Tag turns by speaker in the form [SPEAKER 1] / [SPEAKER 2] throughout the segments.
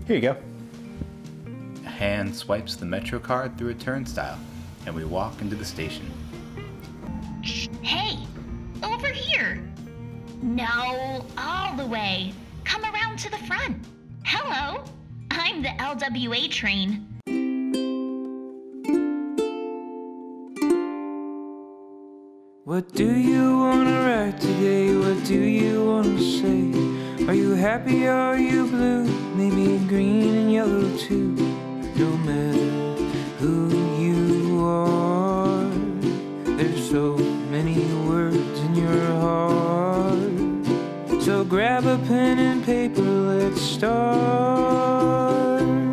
[SPEAKER 1] Here you go. A hand swipes the Metro card through a turnstile, and we walk into the station.
[SPEAKER 2] Hey, over here. No, all the way. Come around to the front. Hello, I'm the LWA train.
[SPEAKER 3] What do you wanna write today? What do you wanna say? Are you happy or are you blue? Maybe green and yellow too. No matter who you are, there's so many words in your heart. So grab a pen and paper, let's start.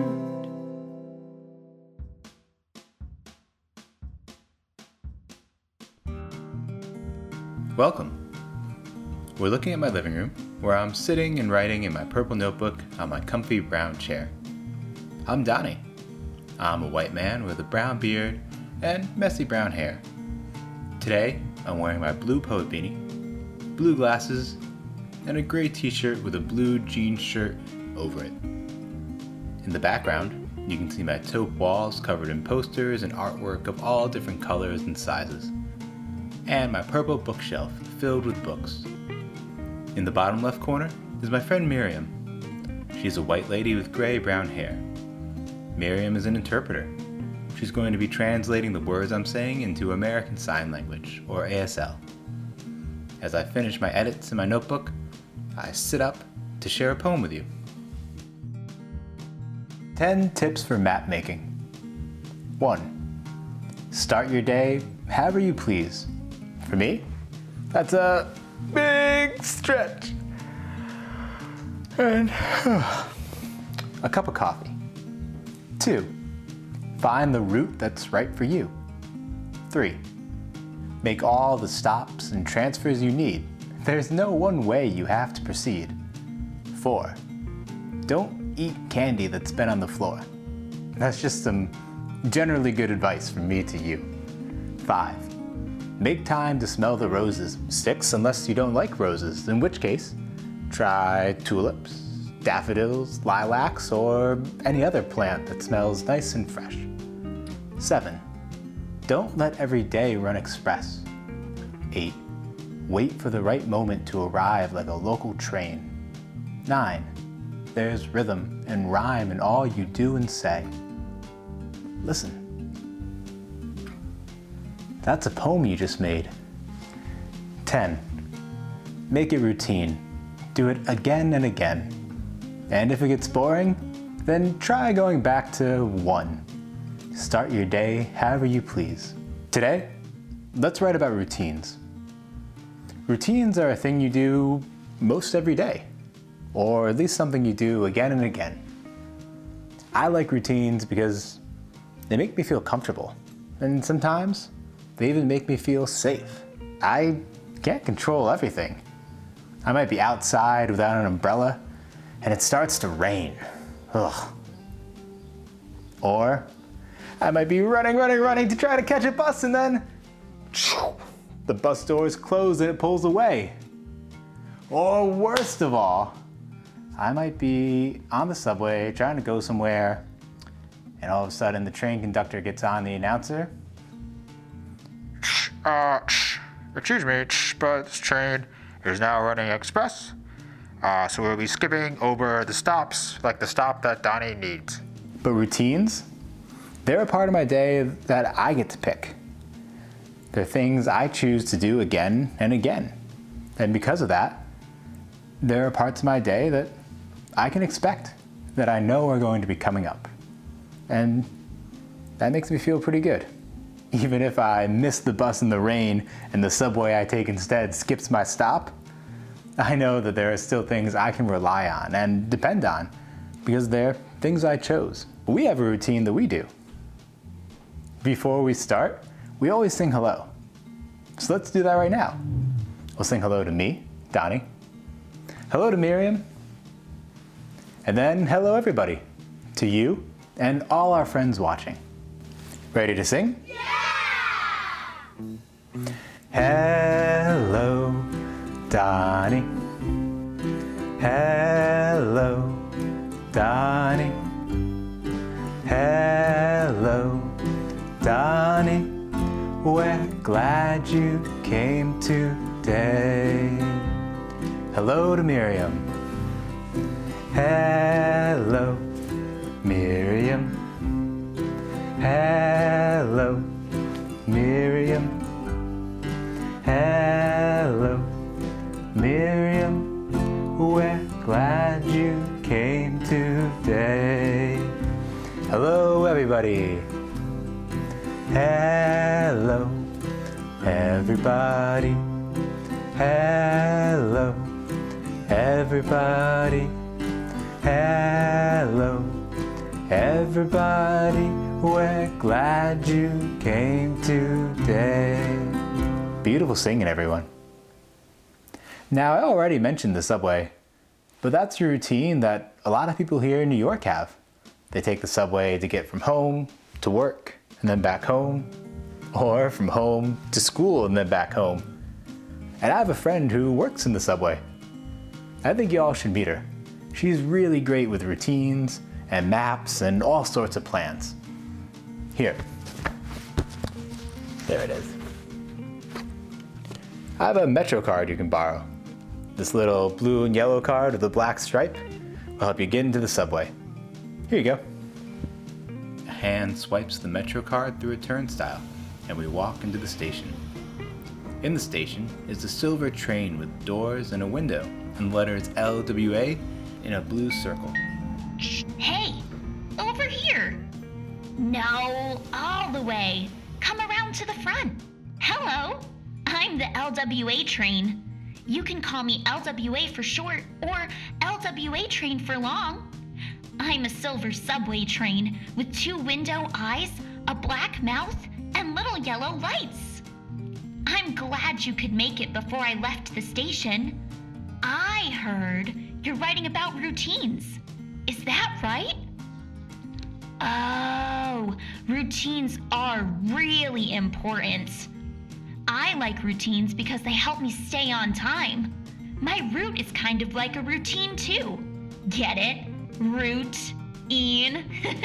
[SPEAKER 1] Welcome. We're looking at my living room, where I'm sitting and writing in my purple notebook on my comfy brown chair. I'm Donnie. I'm a white man with a brown beard and messy brown hair. Today, I'm wearing my blue poet beanie, blue glasses, and a gray t-shirt with a blue jean shirt over it. In the background, you can see my taupe walls covered in posters and artwork of all different colors and sizes, and my purple bookshelf filled with books. In the bottom left corner is my friend Miriam. She's a white lady with gray-brown hair. Miriam is an interpreter. She's going to be translating the words I'm saying into American Sign Language, or ASL. As I finish my edits in my notebook, I sit up to share a poem with you. 10 tips for map making. 1. Start your day however you please. For me, that's a big stretch. And a cup of coffee. 2. Find the route that's right for you. 3. Make all the stops and transfers you need. There's no one way you have to proceed. 4. Don't eat candy that's been on the floor. That's just some generally good advice from me to you. 5. Make time to smell the roses. 6, unless you don't like roses, in which case, try tulips, daffodils, lilacs, or any other plant that smells nice and fresh. 7. Don't let every day run express. 8. Wait for the right moment to arrive like a local train. 9. There's rhythm and rhyme in all you do and say. Listen. That's a poem you just made. 10. Make it routine. Do it again and again. And if it gets boring, then try going back to 1. Start your day however you please. Today, let's write about routines. Routines are a thing you do most every day, or at least something you do again and again. I like routines because they make me feel comfortable, and sometimes they even make me feel safe. I can't control everything. I might be outside without an umbrella, and it starts to rain. Ugh. Or I might be running to try to catch a bus, and then the bus doors close and it pulls away. Or worst of all, I might be on the subway trying to go somewhere, and all of a sudden the train conductor gets on the announcer.
[SPEAKER 4] Excuse me, but this train is now running express. So we'll be skipping over the stops, like the stop that Donnie needs.
[SPEAKER 1] But routines, they're a part of my day that I get to pick. They're things I choose to do again and again. And because of that, there are parts of my day that I can expect, that I know are going to be coming up. And that makes me feel pretty good. Even if I miss the bus in the rain and the subway I take instead skips my stop, I know that there are still things I can rely on and depend on because they're things I chose. We have a routine that we do. Before we start, we always sing hello. So let's do that right now. We'll sing hello to me, Donnie. Hello to Miriam. And then hello everybody, to you and all our friends watching. Ready to sing? Yeah! Hello, Donnie. Hello, Donnie. Hello, Donnie. We're glad you came today. Hello to Miriam. Hello, Miriam. Hello, Miriam. Hello, Miriam. We're glad you came today. Hello, everybody. Hello, everybody. Hello, everybody. Hello, everybody. We're glad you came today. Beautiful singing, everyone. Now, I already mentioned the subway, but that's a routine that a lot of people here in New York have. They take the subway to get from home to work and then back home, or from home to school and then back home. And I have a friend who works in the subway. I think y'all should meet her. She's really great with routines and maps and all sorts of plans. Here. There it is. I have a Metro card you can borrow. This little blue and yellow card with a black stripe will help you get into the subway. Here you go. A hand swipes the Metro card through a turnstile, and we walk into the station. In the station is a silver train with doors and a window, and letters LWA in a blue circle.
[SPEAKER 2] Hey, over here. No, all the way. Come around to the front. Hello, I'm the LWA train. You can call me LWA for short or LWA train for long. I'm a silver subway train with 2 window eyes, a black mouth, and little yellow lights. I'm glad you could make it before I left the station. I heard you're writing about routines. Is that right? Oh, routines are really important. I like routines because they help me stay on time. My route is kind of like a routine too. Get it? Route-ine.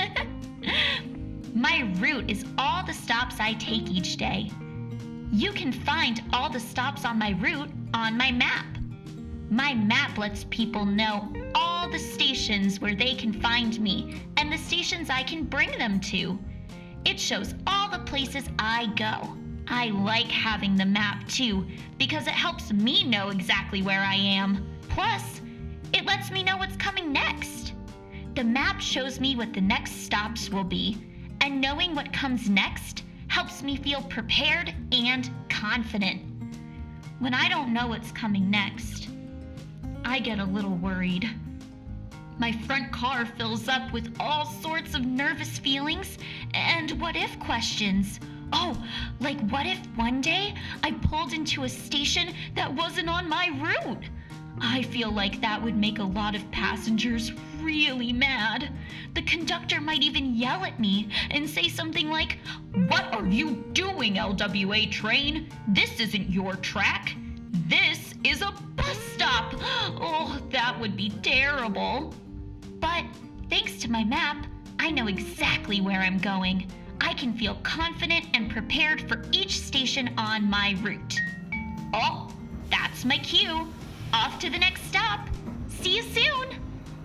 [SPEAKER 2] My route is all the stops I take each day. You can find all the stops on my route on my map. My map lets people know all the stations where they can find me and the stations I can bring them to. It shows all the places I go. I like having the map too because it helps me know exactly where I am. Plus, it lets me know what's coming next. The map shows me what the next stops will be, and knowing what comes next helps me feel prepared and confident. When I don't know what's coming next, I get a little worried. My front car fills up with all sorts of nervous feelings and what-if questions. Oh, like what if one day I pulled into a station that wasn't on my route? I feel like that would make a lot of passengers really mad. The conductor might even yell at me and say something like, "What are you doing, LWA train? This isn't your track. This is a bus stop." Oh, that would be terrible. But thanks to my map, I know exactly where I'm going. I can feel confident and prepared for each station on my route. Oh, that's my cue. Off to the next stop. See you soon.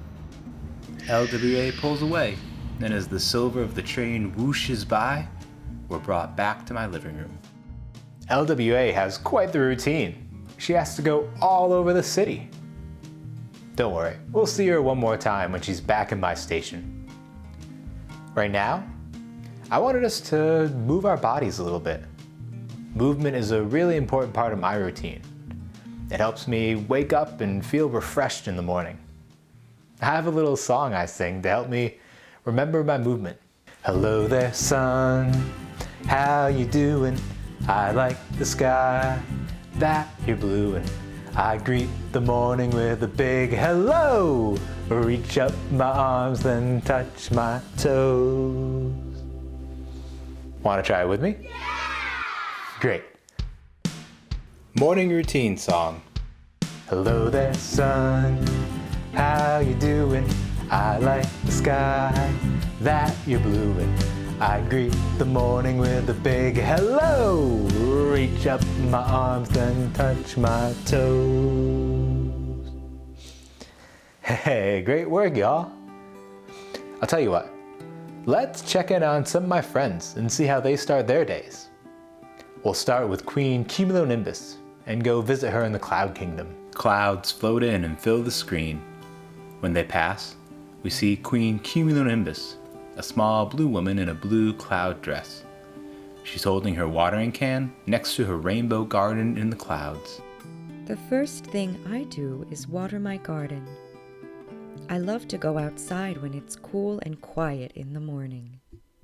[SPEAKER 1] LWA pulls away, and as the silver of the train whooshes by, we're brought back to my living room. LWA has quite the routine. She has to go all over the city. Don't worry, we'll see her one more time when she's back in my station. Right now, I wanted us to move our bodies a little bit. Movement is a really important part of my routine. It helps me wake up and feel refreshed in the morning. I have a little song I sing to help me remember my movement. Hello there, sun, how you doing? I like the sky that you're blue, and I greet the morning with a big hello. Reach up my arms, then touch my toes. Want to try it with me? Yeah! Great. Morning routine song. Hello there, sun, how you doing? I like the sky that you're blue in. I greet the morning with a big hello. Reach up my arms, then touch my toes. Hey, great work, y'all. I'll tell you what, let's check in on some of my friends and see how they start their days. We'll start with Queen Cumulonimbus and go visit her in the Cloud Kingdom. Clouds float in and fill the screen. When they pass, we see Queen Cumulonimbus, a small blue woman in a blue cloud dress. She's holding her watering can next to her rainbow garden in the clouds.
[SPEAKER 5] The first thing I do is water my garden. I love to go outside when it's cool and quiet in the morning.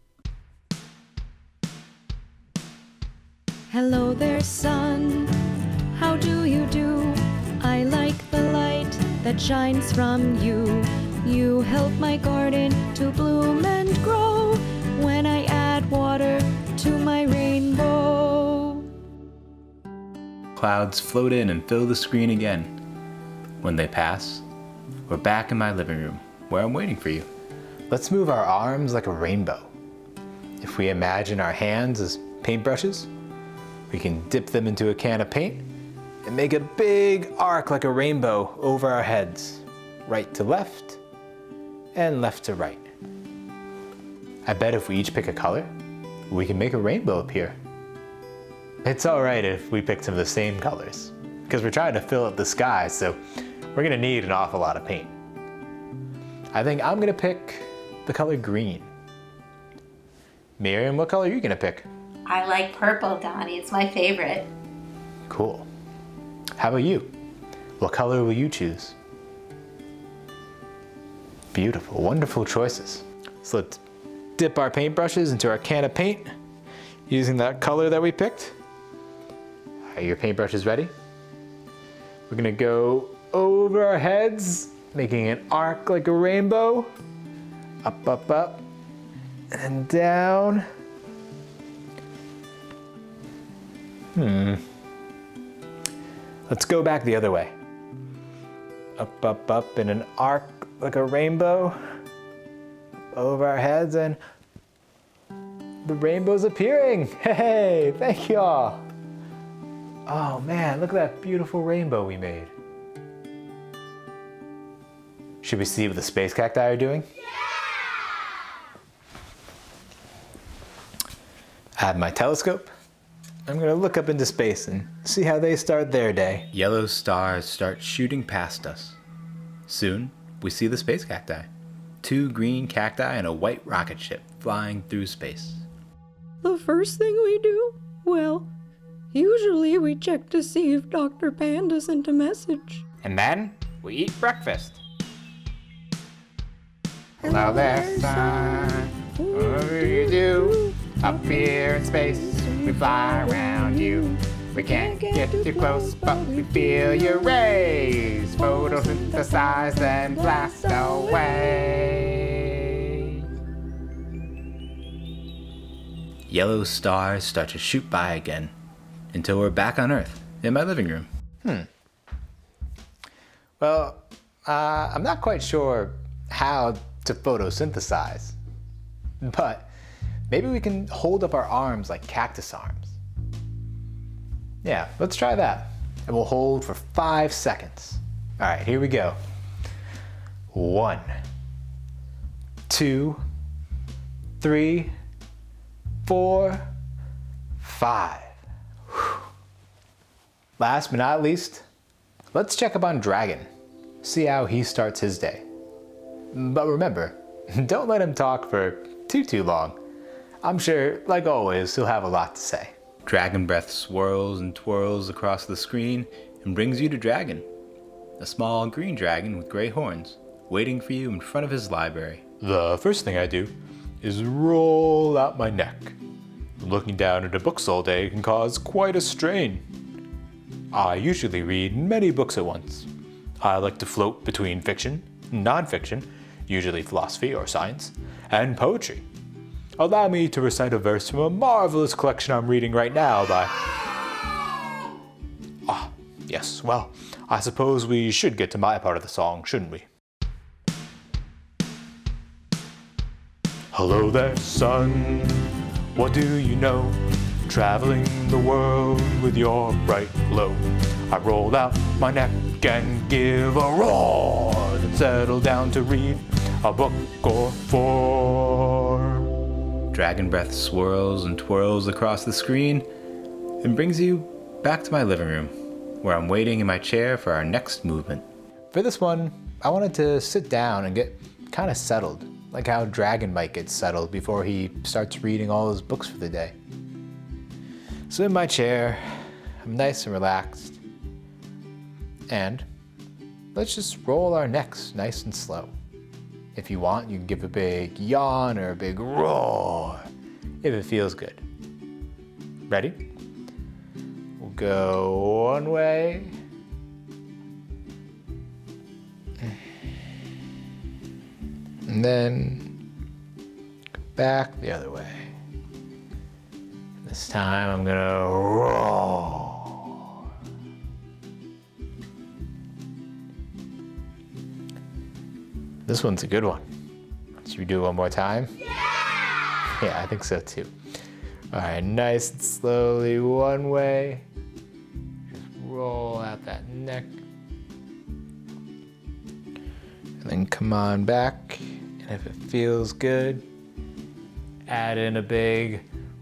[SPEAKER 5] Hello there, sun. How do you do? I like the light that shines from you. You help my garden to bloom and grow when I add water to my rainbow.
[SPEAKER 1] Clouds float in and fill the screen again. When they pass, we're back in my living room where I'm waiting for you. Let's move our arms like a rainbow. If we imagine our hands as paintbrushes, we can dip them into a can of paint and make a big arc like a rainbow over our heads, right to left and left to right. I bet if we each pick a color, we can make a rainbow appear. It's all right if we pick some of the same colors, because we're trying to fill up the sky, so we're gonna need an awful lot of paint. I think I'm gonna pick the color green. Miriam, what color are you gonna pick?
[SPEAKER 6] I like purple, Donnie. It's my favorite.
[SPEAKER 1] Cool. How about you? What color will you choose? Beautiful, wonderful choices. So let's dip our paintbrushes into our can of paint using that color that we picked. Are your paintbrushes ready? We're gonna go over our heads, making an arc like a rainbow. Up, up, up, and down. Let's go back the other way. Up, up, up in an arc like a rainbow. Over our heads, and the rainbow's appearing. Hey, thank y'all. Oh man, look at that beautiful rainbow we made. Should we see what the space cacti are doing? Yeah! I have my telescope. I'm gonna look up into space and see how they start their day. Yellow stars start shooting past us. Soon, we see the space cacti. 2 green cacti and a white rocket ship flying through space.
[SPEAKER 5] The first thing we do? Well, usually we check to see if Dr. Panda sent a message.
[SPEAKER 1] And then, we eat breakfast. Hello there, sun. What do you do? Up here in space, we fly around you. We can't get too close, but we feel your rays. Photosynthesize and blast away. Yellow stars start to shoot by again, until we're back on Earth, in my living room. Well, I'm not quite sure how to photosynthesize, but maybe we can hold up our arms like cactus arms. Yeah, let's try that. And we'll hold for 5 seconds. All right, here we go. 1, 2, 3, 4, 5. Whew. Last but not least, let's check up on Dragon. See how he starts his day. But remember, don't let him talk for too long. I'm sure, like always, he'll have a lot to say. Dragon breath swirls and twirls across the screen and brings you to Dragon, a small green dragon with gray horns, waiting for you in front of his library. The first thing I do is roll out my neck. Looking down at books all day can cause quite a strain. I usually read many books at once. I like to float between fiction, non-fiction, usually philosophy or science, and poetry. Allow me to recite a verse from a marvelous collection I'm reading right now by... Yes, well, I suppose we should get to my part of the song, shouldn't we? Hello there, son. What do you know? Traveling the world with your bright glow. I roll out my neck and give a roar, then settle down to read a book or four. Dragon breath swirls and twirls across the screen and brings you back to my living room, where I'm waiting in my chair for our next movement. For this one, I wanted to sit down and get kind of settled, like how Dragon might get settled before he starts reading all his books for the day. So in my chair, I'm nice and relaxed, and let's just roll our necks nice and slow. If you want, you can give a big yawn or a big roar, if it feels good. Ready? We'll go one way, and then back the other way. This time I'm gonna roar. This one's a good one. Should we do it one more time? Yeah, I think so too. All right, nice and slowly one way. Just roll out that neck. And then come on back. And if it feels good, add in a big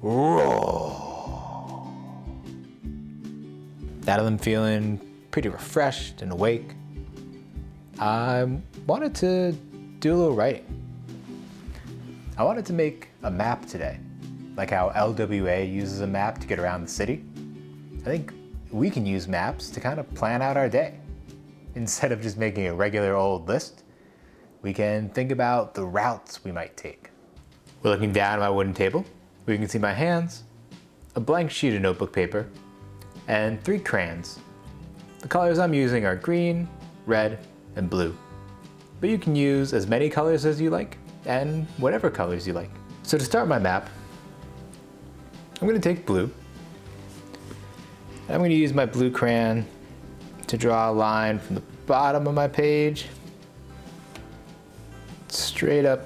[SPEAKER 1] roar. Now that I'm feeling pretty refreshed and awake, I wanted to do a little writing. I wanted to make a map today, like how LWA uses a map to get around the city. I think we can use maps to kind of plan out our day. Instead of just making a regular old list, we can think about the routes we might take. We're looking down at my wooden table, where you can see my hands, a blank sheet of notebook paper, and 3 crayons. The colors I'm using are green, red, and blue. But you can use as many colors as you like, and whatever colors you like. So to start my map, I'm gonna take blue. And I'm gonna use my blue crayon to draw a line from the bottom of my page straight up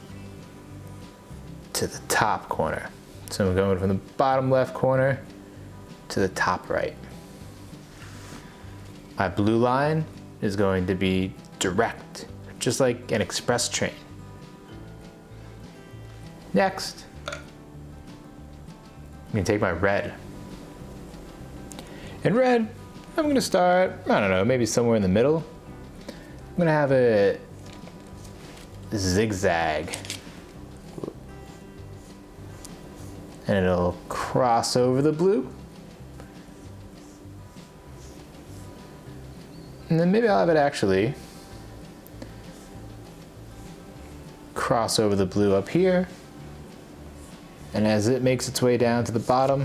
[SPEAKER 1] to the top corner. So I'm going from the bottom left corner to the top right. My blue line is going to be direct, just like an express train. Next, I'm gonna take my red. In red, I'm gonna start, I don't know, maybe somewhere in the middle. I'm gonna have a zigzag. And it'll cross over the blue. And then maybe I'll have it actually cross over the blue up here. And as it makes its way down to the bottom,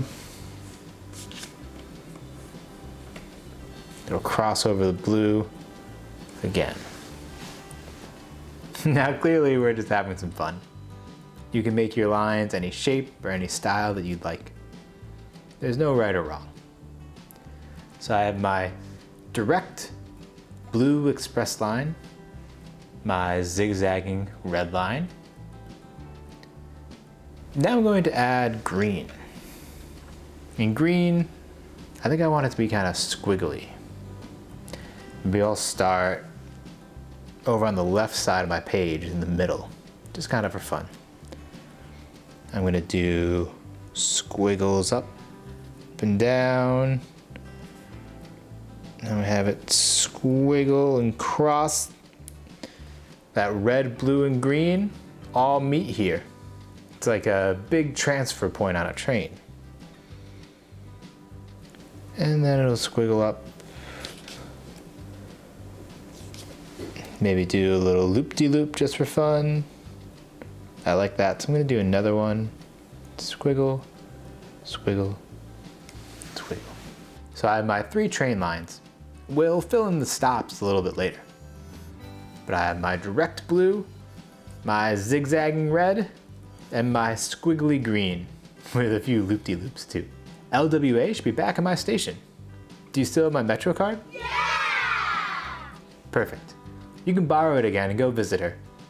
[SPEAKER 1] it'll cross over the blue again. Now clearly we're just having some fun. You can make your lines any shape or any style that you'd like. There's no right or wrong. So I have my direct blue express line, my zigzagging red line. Now I'm going to add green. In green, I think I want it to be kind of squiggly. Maybe I'll start over on the left side of my page in the middle, just kind of for fun. I'm gonna do squiggles up and down. Now we have it squiggle and cross. That red, blue, and green all meet here. It's like a big transfer point on a train. And then it'll squiggle up. Maybe do a little loop-de-loop just for fun. I like that, so I'm gonna do another one. Squiggle, squiggle, squiggle. So I have my 3 train lines. We'll fill in the stops a little bit later. But I have my direct blue, my zigzagging red, and my squiggly green, with a few loop-de-loops too. LWA should be back at my station. Do you still have my Metro card? Yeah! Perfect. You can borrow it again and go visit her.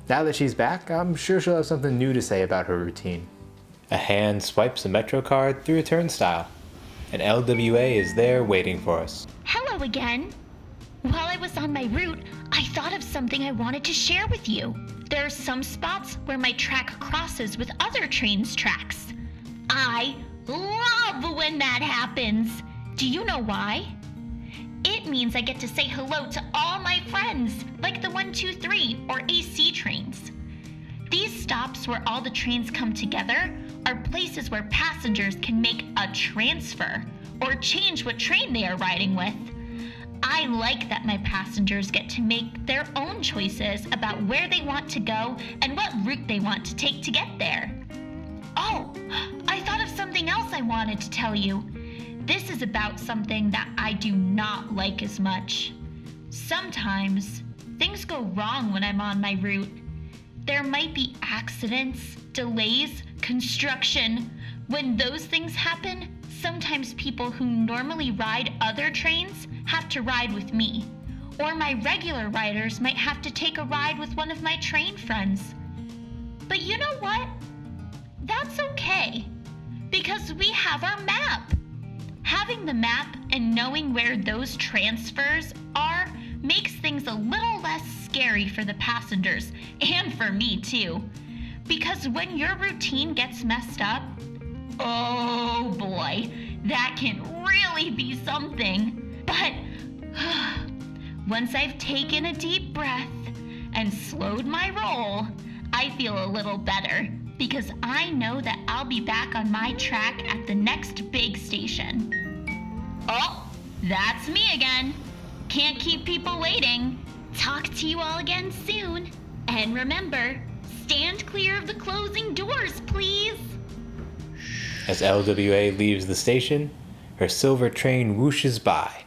[SPEAKER 1] Now that she's back, I'm sure she'll have something new to say about her routine. A hand swipes a Metro card through a turnstile, and LWA is there waiting for us.
[SPEAKER 2] Hello again. While I was on my route, I thought of something I wanted to share with you. There are some spots where my track crosses with other trains' tracks. I love when that happens. Do you know why? It means I get to say hello to all my friends, like the 123 or AC trains. These stops where all the trains come together are places where passengers can make a transfer or change what train they are riding with. I like that my passengers get to make their own choices about where they want to go and what route they want to take to get there. Oh, I thought of something else I wanted to tell you. This is about something that I do not like as much. Sometimes, things go wrong when I'm on my route. There might be accidents, delays, construction. When those things happen, sometimes people who normally ride other trains have to ride with me. Or my regular riders might have to take a ride with one of my train friends. But you know what? That's okay, because we have our map. Having the map and knowing where those transfers are makes things a little less scary for the passengers and for me too. Because when your routine gets messed up, oh boy, that can really be something. But once I've taken a deep breath and slowed my roll, I feel a little better because I know that I'll be back on my track at the next big station. Oh, that's me again. Can't keep people waiting. Talk to you all again soon. And remember, stand clear of the closing doors, please.
[SPEAKER 1] As LWA leaves the station, her silver train whooshes by.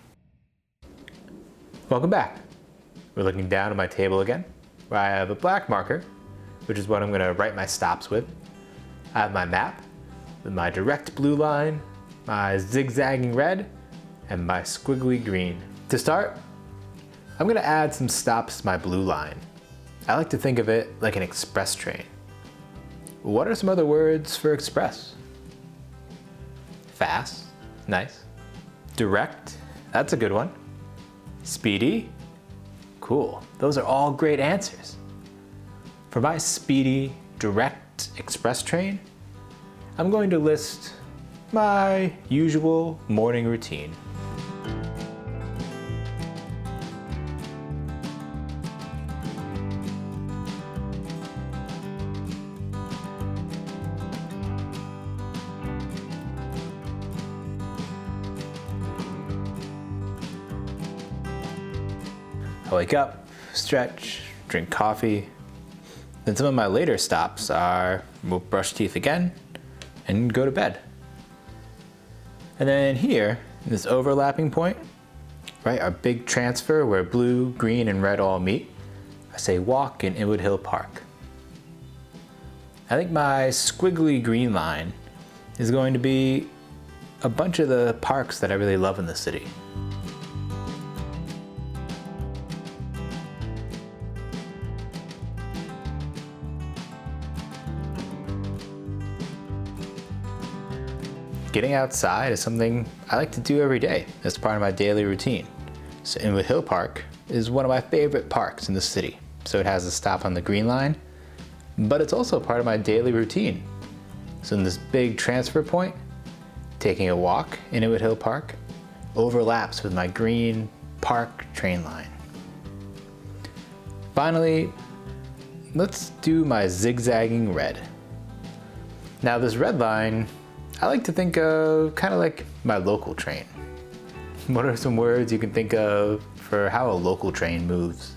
[SPEAKER 1] Welcome back. We're looking down at my table again, where I have a black marker, which is what I'm going to write my stops with. I have my map with my direct blue line, my zigzagging red, and my squiggly green. To start, I'm going to add some stops to my blue line. I like to think of it like an express train. What are some other words for express? Fast, nice. Direct, that's a good one. Speedy, cool. Those are all great answers. For my speedy, direct express train, I'm going to list my usual morning routine. I wake up, stretch, drink coffee. Then some of my later stops are we'll brush teeth again and go to bed. And then here, in this overlapping point, right, our big transfer where blue, green, and red all meet, I say walk in Inwood Hill Park. I think my squiggly green line is going to be a bunch of the parks that I really love in the city. Getting outside is something I like to do every day as part of my daily routine. So Inwood Hill Park is one of my favorite parks in the city. So it has a stop on the green line, but it's also part of my daily routine. So in this big transfer point, taking a walk in Inwood Hill Park overlaps with my green park train line. Finally, let's do my zigzagging red. Now this red line, I like to think of kind of like my local train. What are some words you can think of for how a local train moves?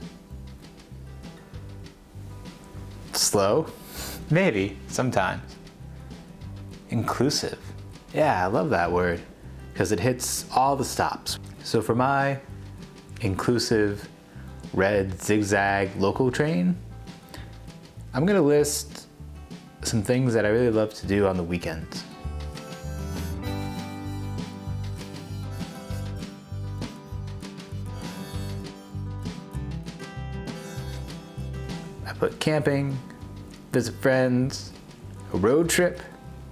[SPEAKER 1] Slow? Maybe, sometimes. Inclusive. Yeah, I love that word because it hits all the stops. So for my inclusive red zigzag local train, I'm gonna list some things that I really love to do on the weekends. put camping, visit friends, a road trip.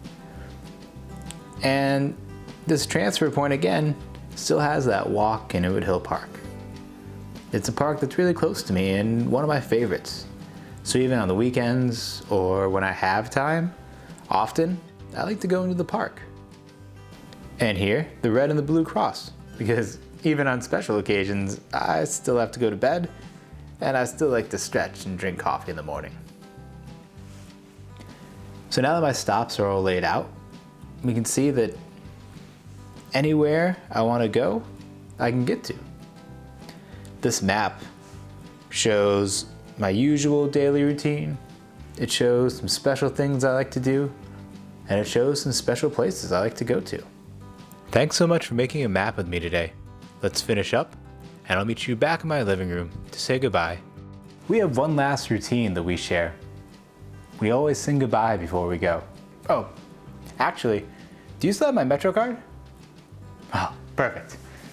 [SPEAKER 1] And this transfer point again still has that walk in Inwood Hill Park. It's a park that's really close to me and one of my favorites. So even on the weekends or when I have time, often I like to go into the park. And here, the red and the blue cross, because even on special occasions, I still have to go to bed and I still like to stretch and drink coffee in the morning. So now that my stops are all laid out, we can see that anywhere I want to go, I can get to. This map shows my usual daily routine. It shows some special things I like to do, and it shows some special places I like to go to. Thanks so much for making a map with me today. Let's finish up, and I'll meet you back in my living room to say goodbye. We have one last routine that we share. We always sing goodbye before we go. Oh, actually, do you still have my Metro card? Oh, perfect.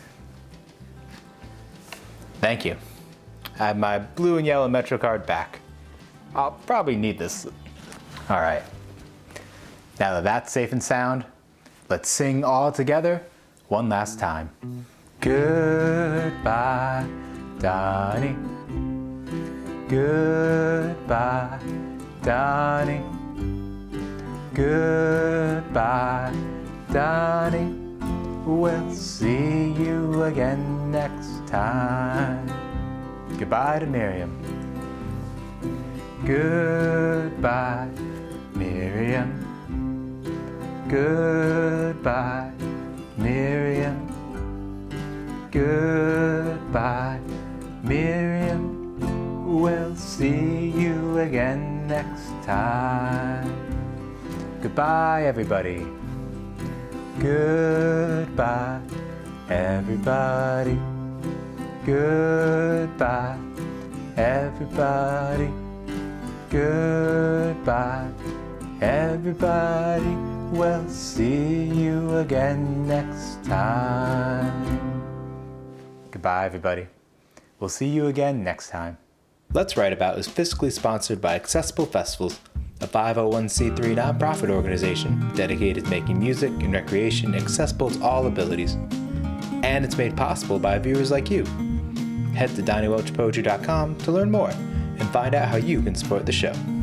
[SPEAKER 1] Thank you. I have my blue and yellow Metro card back. I'll probably need this. All right. Now that that's safe and sound, let's sing all together one last time. Goodbye, Donnie. Goodbye, Donnie. Goodbye, Donnie. We'll see you again next time. Goodbye to Miriam. Goodbye, Miriam. Goodbye, Miriam. Goodbye, Miriam. We'll see you again next time. Goodbye, everybody. Goodbye, everybody. Goodbye, everybody. Goodbye, everybody. We'll see you again next time. Goodbye, everybody. We'll see you again next time. Let's Write About is fiscally sponsored by Accessible Festivals, a 501c3 nonprofit organization dedicated to making music and recreation accessible to all abilities. And it's made possible by viewers like you. Head to DonnieWelchPoetry.com to learn more and find out how you can support the show.